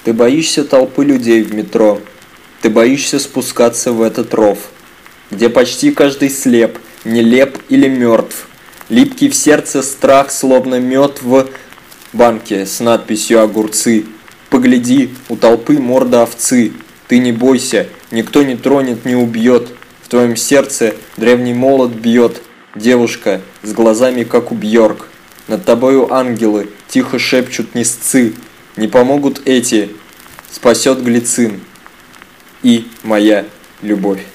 Ты боишься толпы людей в метро. Ты боишься спускаться в этот ров, где почти каждый слеп, нелеп или мертв. Липкий в сердце страх, словно мед в банке с надписью «Огурцы». Погляди, у толпы морда овцы. Ты не бойся, никто не тронет, не убьет. В твоем сердце древний молот бьет. Девушка с глазами, как у Бьорк. Над тобою ангелы тихо шепчут несцы. Не помогут эти, спасет глицин и моя любовь.